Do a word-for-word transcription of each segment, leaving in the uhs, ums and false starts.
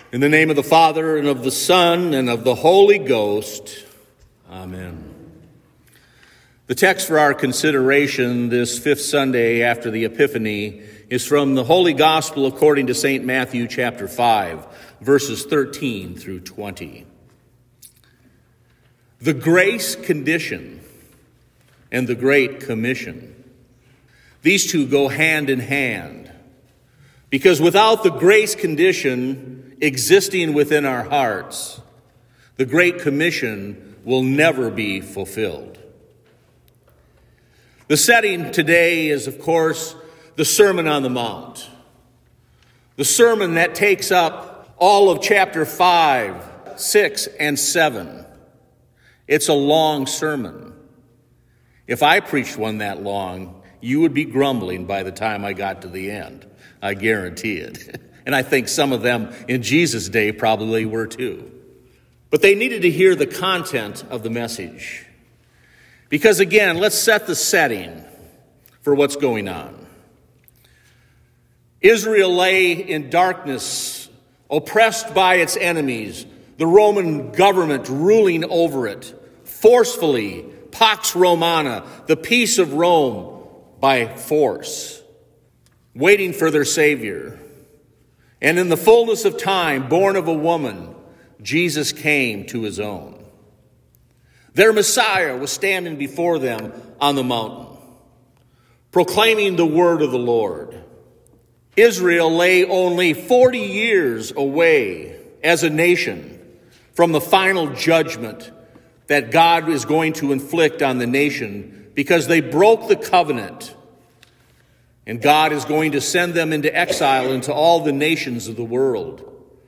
In the name of the Father, and of the Son, and of the Holy Ghost. Amen. The text for our consideration this fifth Sunday after the Epiphany is from the Holy Gospel according to Saint Matthew chapter five, verses thirteen through twenty. The grace condition and the Great Commission. These two go hand in hand, because without the grace condition existing within our hearts, the Great Commission will never be fulfilled. The setting today is, of course, the Sermon on the Mount. The sermon that takes up all of chapter five, six, and seven. It's a long sermon. If I preached one that long, you would be grumbling by the time I got to the end. I guarantee it. And I think some of them in Jesus' day probably were too. But they needed to hear the content of the message. Because again, let's set the setting for what's going on. Israel lay in darkness, oppressed by its enemies, the Roman government ruling over it, forcefully, Pax Romana, the peace of Rome, by force, waiting for their Savior. And in the fullness of time, born of a woman, Jesus came to his own. Their Messiah was standing before them on the mountain, proclaiming the word of the Lord. Israel lay only forty years away as a nation from the final judgment that God is going to inflict on the nation because they broke the covenant. And God is going to send them into exile into all the nations of the world.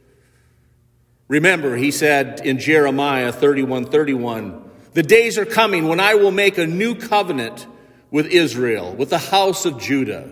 Remember, he said in Jeremiah thirty-one thirty-one, the days are coming when I will make a new covenant with Israel, with the house of Judah.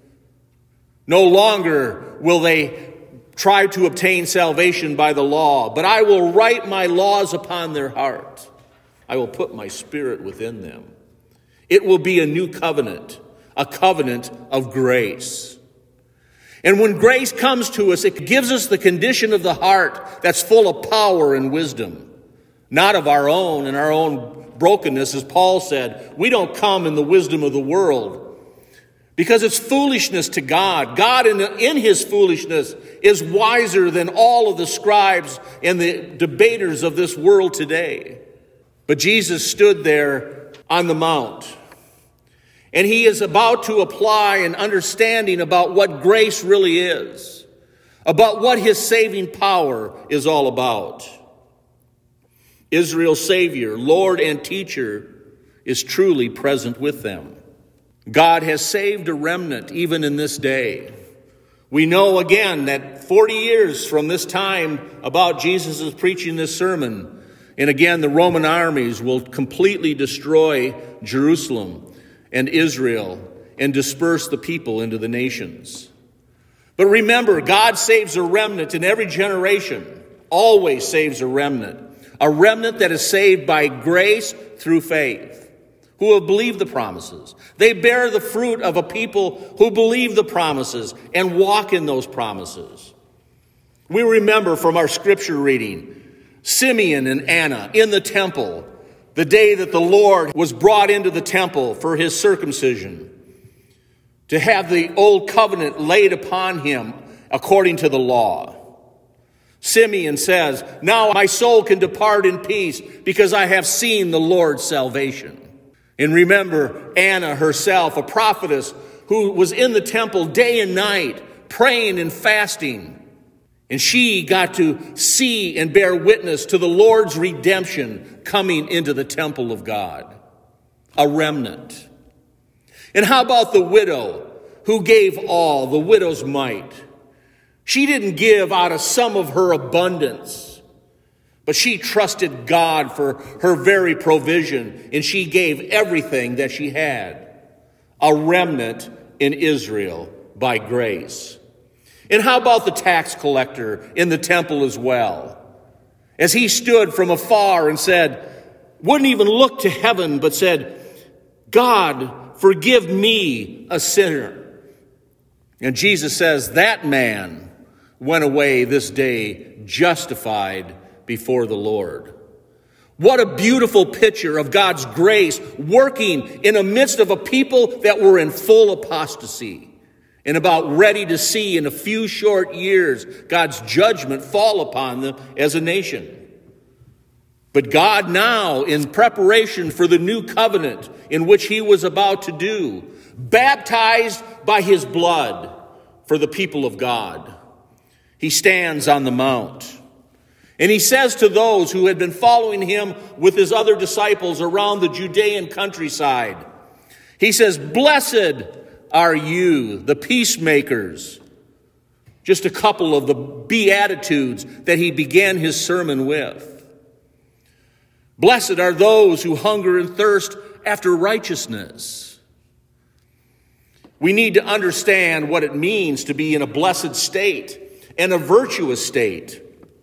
No longer will they try to obtain salvation by the law, but I will write my laws upon their heart. I will put my spirit within them. It will be a new covenant. A covenant of grace. And when grace comes to us, it gives us the condition of the heart that's full of power and wisdom. Not of our own and our own brokenness, as Paul said. We don't come in the wisdom of the world. Because it's foolishness to God. God in, in his foolishness is wiser than all of the scribes and the debaters of this world today. But Jesus stood there on the mount. And he is about to apply an understanding about what grace really is, about what his saving power is all about. Israel's Savior, Lord and Teacher, is truly present with them. God has saved a remnant even in this day. We know again that forty years from this time about Jesus' preaching this sermon, and again the Roman armies will completely destroy Jerusalem and Israel, and disperse the people into the nations. But remember, God saves a remnant in every generation, always saves a remnant. A remnant that is saved by grace through faith, who have believed the promises. They bear the fruit of a people who believe the promises and walk in those promises. We remember from our scripture reading, Simeon and Anna in the temple, the day that the Lord was brought into the temple for his circumcision, to have the old covenant laid upon him according to the law. Simeon says, now my soul can depart in peace because I have seen the Lord's salvation. And remember Anna herself, a prophetess who was in the temple day and night, praying and fasting. And she got to see and bear witness to the Lord's redemption coming into the temple of God. A remnant. And how about the widow who gave all, the widow's mite? She didn't give out of some of her abundance, but she trusted God for her very provision, and she gave everything that she had. A remnant in Israel by grace. And how about the tax collector in the temple as well? As he stood from afar and said, wouldn't even look to heaven, but said, God, forgive me, a sinner. And Jesus says, that man went away this day justified before the Lord. What a beautiful picture of God's grace working in the midst of a people that were in full apostasy and about ready to see in a few short years God's judgment fall upon them as a nation. But God now, in preparation for the new covenant in which he was about to do, baptized by his blood for the people of God, he stands on the mount. And he says to those who had been following him with his other disciples around the Judean countryside, he says, "Blessed are you, the peacemakers." Just a couple of the beatitudes that he began his sermon with. Blessed are those who hunger and thirst after righteousness. We need to understand what it means to be in a blessed state and a virtuous state.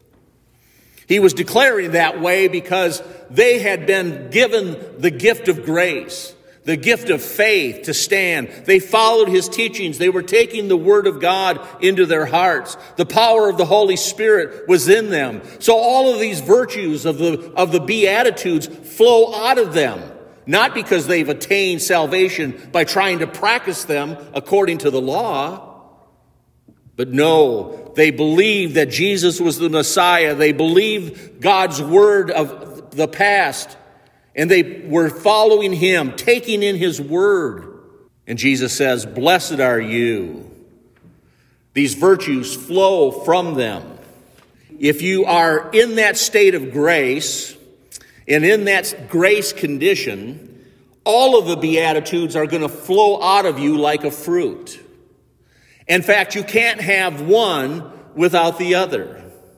He was declaring that way because they had been given the gift of grace, the gift of faith to stand. They followed his teachings. They were taking the word of God into their hearts. The power of the Holy Spirit was in them. So all of these virtues of the, of the Beatitudes flow out of them, not because they've attained salvation by trying to practice them according to the law. But no, they believed that Jesus was the Messiah. They believed God's word of the past. And they were following him, taking in his word. And Jesus says, "Blessed are you." These virtues flow from them. If you are in that state of grace, and in that grace condition, all of the Beatitudes are going to flow out of you like a fruit. In fact, you can't have one without the other.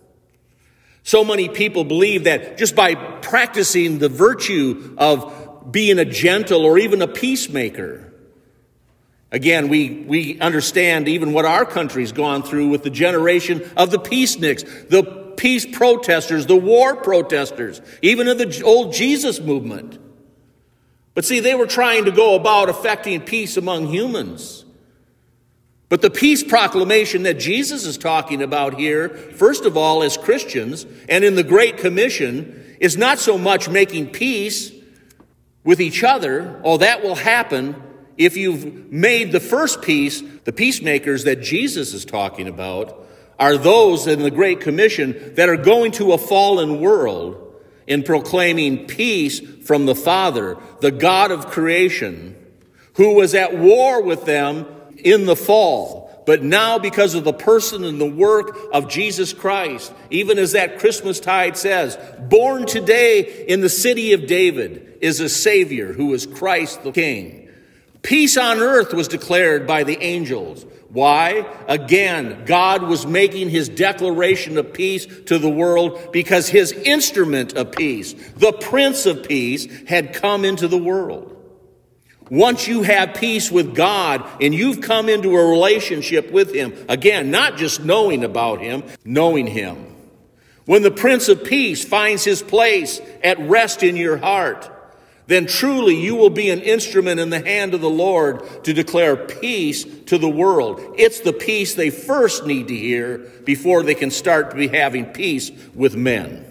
So many people believe that just by practicing the virtue of being a gentle or even a peacemaker. Again, we, we understand even what our country's gone through with the generation of the peaceniks, the peace protesters, the war protesters, even of the old Jesus movement. But see, they were trying to go about effecting peace among humans. But the peace proclamation that Jesus is talking about here, first of all, as Christians, and in the Great Commission, is not so much making peace with each other. Oh, that will happen if you've made the first peace. The peacemakers that Jesus is talking about are those in the Great Commission that are going to a fallen world in proclaiming peace from the Father, the God of creation, who was at war with them in the fall. But now, because of the person and the work of Jesus Christ, even as that Christmastide says, born today in the city of David is a Savior who is Christ the King. Peace on earth was declared by the angels. Why? Again, God was making his declaration of peace to the world because his instrument of peace, the Prince of Peace, had come into the world. Once you have peace with God and you've come into a relationship with him, again, not just knowing about him, knowing him. When the Prince of Peace finds his place at rest in your heart, then truly you will be an instrument in the hand of the Lord to declare peace to the world. It's the peace they first need to hear before they can start to be having peace with men.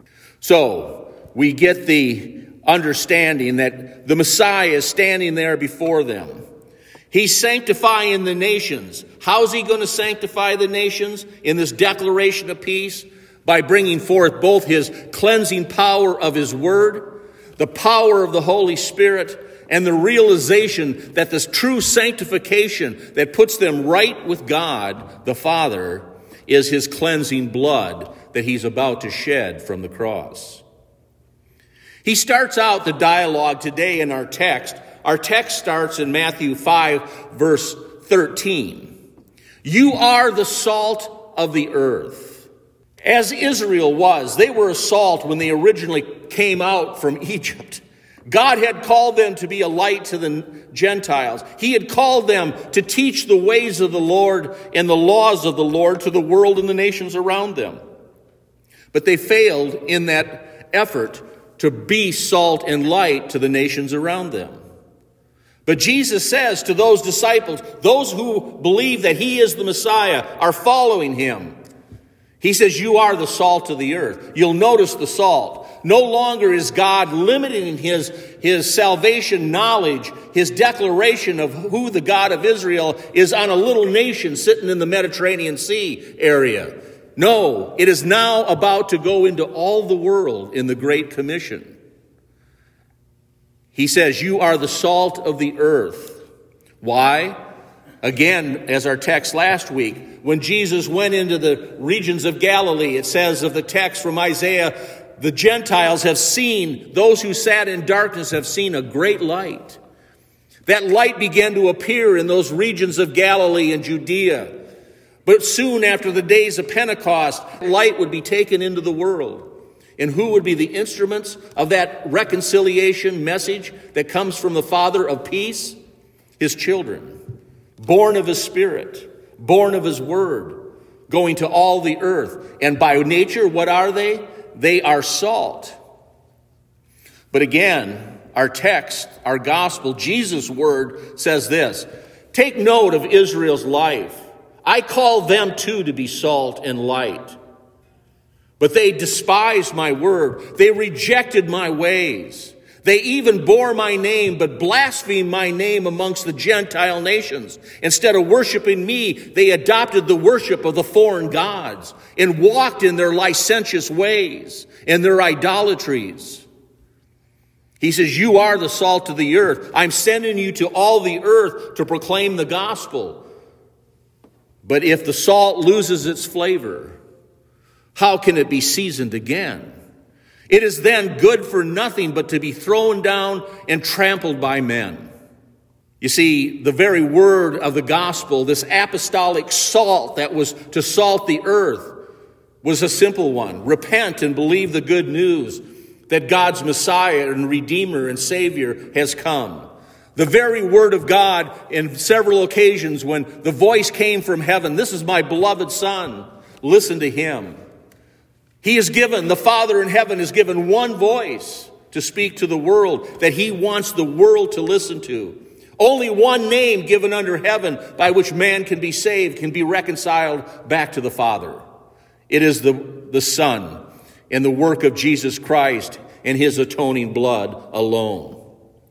So we get the understanding that the Messiah is standing there before them. He's sanctifying the nations. How's he going to sanctify the nations in this declaration of peace? By bringing forth both his cleansing power of his word, the power of the Holy Spirit, and the realization that this true sanctification that puts them right with God, the Father, is his cleansing blood that he's about to shed from the cross. He starts out the dialogue today in our text. Our text starts in Matthew five, verse thirteen. You are the salt of the earth. As Israel was, they were a salt when they originally came out from Egypt. God had called them to be a light to the Gentiles. He had called them to teach the ways of the Lord and the laws of the Lord to the world and the nations around them. But they failed in that effort to be salt and light to the nations around them. But Jesus says to those disciples, those who believe that he is the Messiah, are following him. He says, you are the salt of the earth. You'll notice the salt. No longer is God limiting his, his salvation knowledge, his declaration of who the God of Israel is on a little nation sitting in the Mediterranean Sea area. No, it is now about to go into all the world in the Great Commission. He says, you are the salt of the earth. Why? Again, as our text last week, when Jesus went into the regions of Galilee, it says of the text from Isaiah, the Gentiles have seen, those who sat in darkness have seen a great light. That light began to appear in those regions of Galilee and Judea. But soon after the days of Pentecost, light would be taken into the world. And who would be the instruments of that reconciliation message that comes from the Father of peace? His children, born of his Spirit, born of his word, going to all the earth. And by nature, what are they? They are salt. But again, our text, our gospel, Jesus' word says this, take note of Israel's life. I call them too to be salt and light. But they despised my word. They rejected my ways. They even bore my name, but blasphemed my name amongst the Gentile nations. Instead of worshiping me, they adopted the worship of the foreign gods and walked in their licentious ways and their idolatries. He says, you are the salt of the earth. I'm sending you to all the earth to proclaim the gospel. But if the salt loses its flavor, how can it be seasoned again? It is then good for nothing but to be thrown down and trampled by men. You see, the very word of the gospel, this apostolic salt that was to salt the earth, was a simple one. Repent and believe the good news that God's Messiah and Redeemer and Savior has come. The very word of God in several occasions when the voice came from heaven, this is my beloved Son, listen to him. He is given, the Father in heaven is given one voice to speak to the world that he wants the world to listen to. Only one name given under heaven by which man can be saved, can be reconciled back to the Father. It is the, the Son and the work of Jesus Christ and his atoning blood alone.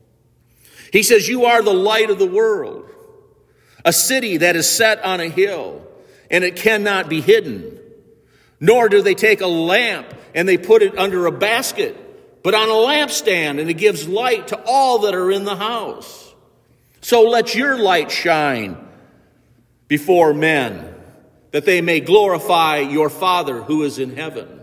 He says, you are the light of the world, a city that is set on a hill, and it cannot be hidden. Nor do they take a lamp and they put it under a basket, but on a lampstand, and it gives light to all that are in the house. So let your light shine before men, that they may glorify your Father who is in heaven.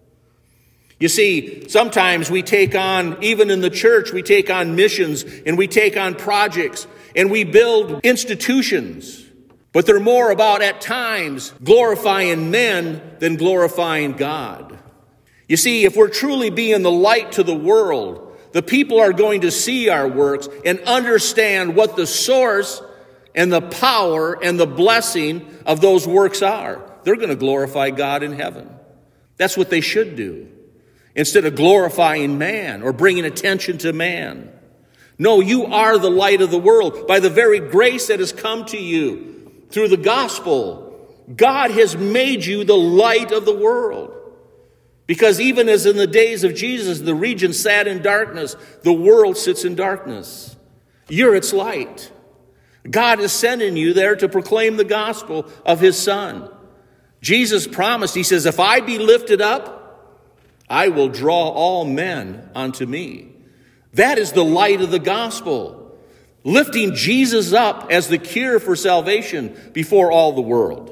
You see, sometimes we take on, even in the church, we take on missions and we take on projects and we build institutions. But they're more about, at times, glorifying men than glorifying God. You see, if we're truly being the light to the world, the people are going to see our works and understand what the source and the power and the blessing of those works are. They're going to glorify God in heaven. That's what they should do, instead of glorifying man or bringing attention to man. No, you are the light of the world by the very grace that has come to you. Through the gospel, God has made you the light of the world. Because even as in the days of Jesus, the region sat in darkness, the world sits in darkness. You're its light. God is sending you there to proclaim the gospel of his Son. Jesus promised, he says, if I be lifted up, I will draw all men unto me. That is the light of the gospel. Lifting Jesus up as the cure for salvation before all the world.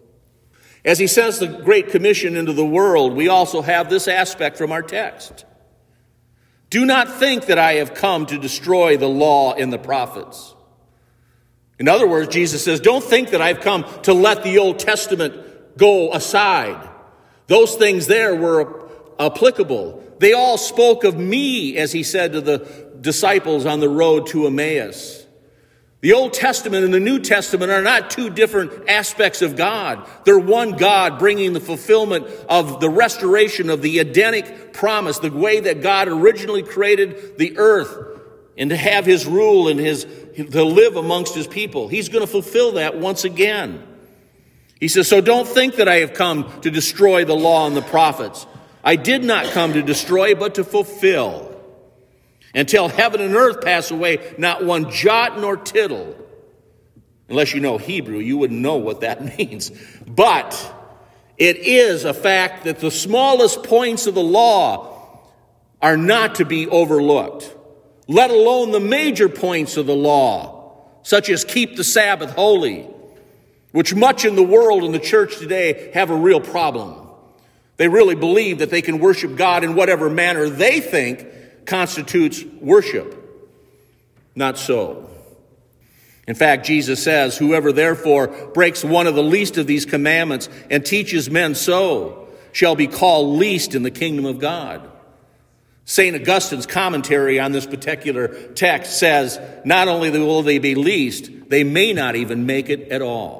As he sends the Great Commission into the world, we also have this aspect from our text. Do not think that I have come to destroy the law and the prophets. In other words, Jesus says, don't think that I've come to let the Old Testament go aside. Those things there were applicable. They all spoke of me, as he said to the disciples on the road to Emmaus. The Old Testament and the New Testament are not two different aspects of God. They're one God bringing the fulfillment of the restoration of the Edenic promise, the way that God originally created the earth and to have his rule and his to live amongst his people. He's going to fulfill that once again. He says, so don't think that I have come to destroy the law and the prophets. I did not come to destroy, but to fulfill. Until heaven and earth pass away, not one jot nor tittle. Unless you know Hebrew, you wouldn't know what that means. But it is a fact that the smallest points of the law are not to be overlooked, let alone the major points of the law, such as keep the Sabbath holy, which much in the world and the church today have a real problem. They really believe that they can worship God in whatever manner they think constitutes worship. Not so. In fact, Jesus says, whoever therefore breaks one of the least of these commandments and teaches men so shall be called least in the kingdom of God. Saint Augustine's commentary on this particular text says, not only will they be least, they may not even make it at all.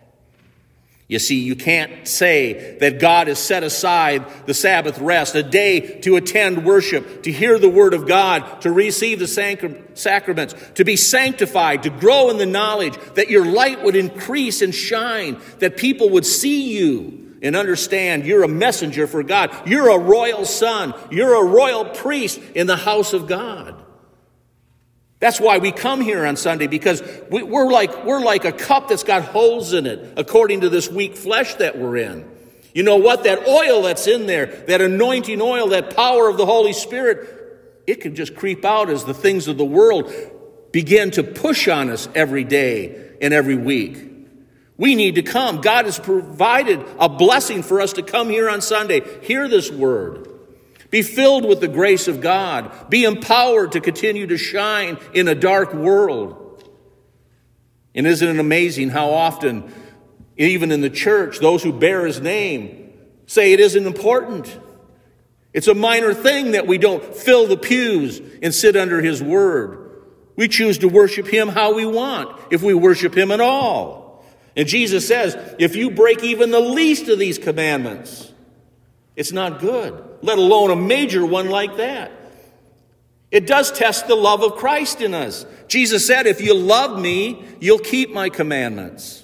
You see, you can't say that God has set aside the Sabbath rest, a day to attend worship, to hear the word of God, to receive the sacraments, to be sanctified, to grow in the knowledge, that your light would increase and shine, that people would see you and understand you're a messenger for God. You're a royal son. You're a royal priest in the house of God. That's why we come here on Sunday, because we, we're like we're like a cup that's got holes in it, according to this weak flesh that we're in. You know what? That oil that's in there, that anointing oil, that power of the Holy Spirit, it can just creep out as the things of the world begin to push on us every day and every week. We need to come. God has provided a blessing for us to come here on Sunday, hear this word. Be filled with the grace of God. Be empowered to continue to shine in a dark world. And isn't it amazing how often, even in the church, those who bear his name say it isn't important. It's a minor thing that we don't fill the pews and sit under his word. We choose to worship him how we want, if we worship him at all. And Jesus says, if you break even the least of these commandments, it's not good, let alone a major one like that. It does test the love of Christ in us. Jesus said, if you love me, you'll keep my commandments.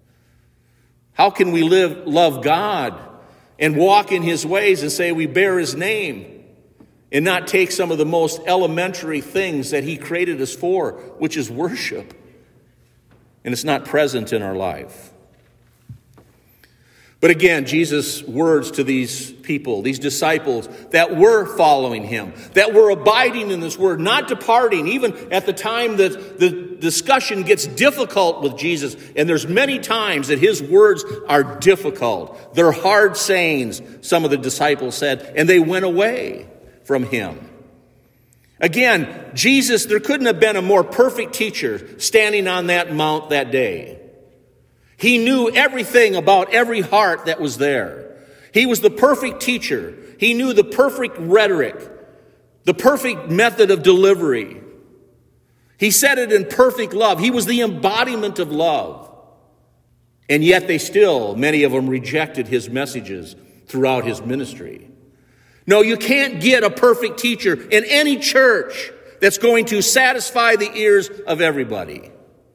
How can we live, love God and walk in his ways and say we bear his name and not take some of the most elementary things that he created us for, which is worship, and it's not present in our life? But again, Jesus' words to these people, these disciples that were following him, that were abiding in this word, not departing, even at the time that the discussion gets difficult with Jesus. And there's many times that his words are difficult. They're hard sayings, some of the disciples said, and they went away from him. Again, Jesus, there couldn't have been a more perfect teacher standing on that mount that day. He knew everything about every heart that was there. He was the perfect teacher. He knew the perfect rhetoric, the perfect method of delivery. He said it in perfect love. He was the embodiment of love. And yet they still, many of them, rejected his messages throughout his ministry. No, you can't get a perfect teacher in any church that's going to satisfy the ears of everybody.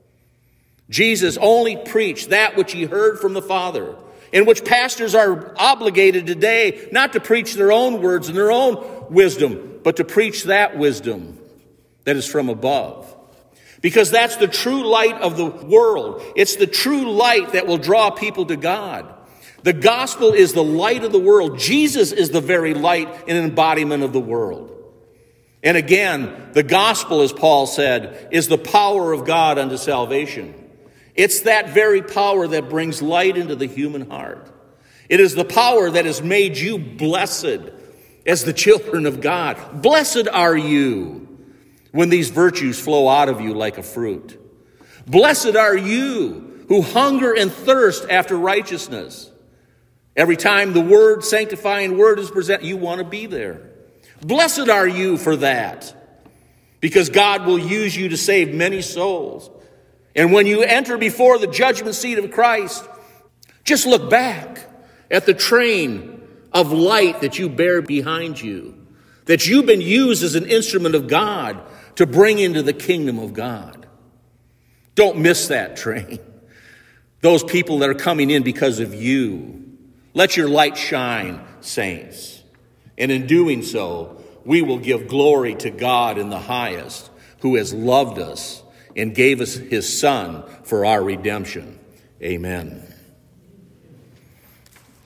Jesus only preached that which he heard from the Father, in which pastors are obligated today not to preach their own words and their own wisdom, but to preach that wisdom that is from above. Because that's the true light of the world. It's the true light that will draw people to God. The gospel is the light of the world. Jesus is the very light and embodiment of the world. And again, the gospel, as Paul said, is the power of God unto salvation. It's that very power that brings light into the human heart. It is the power that has made you blessed as the children of God. Blessed are you when these virtues flow out of you like a fruit. Blessed are you who hunger and thirst after righteousness. Every time the word, sanctifying word is presented, you want to be there. Blessed are you for that, because God will use you to save many souls. And when you enter before the judgment seat of Christ, just look back at the train of light that you bear behind you, that you've been used as an instrument of God to bring into the kingdom of God. Don't miss that train. Those people that are coming in because of you. Let your light shine, saints. And in doing so, we will give glory to God in the highest, who has loved us and gave us his Son for our redemption. Amen.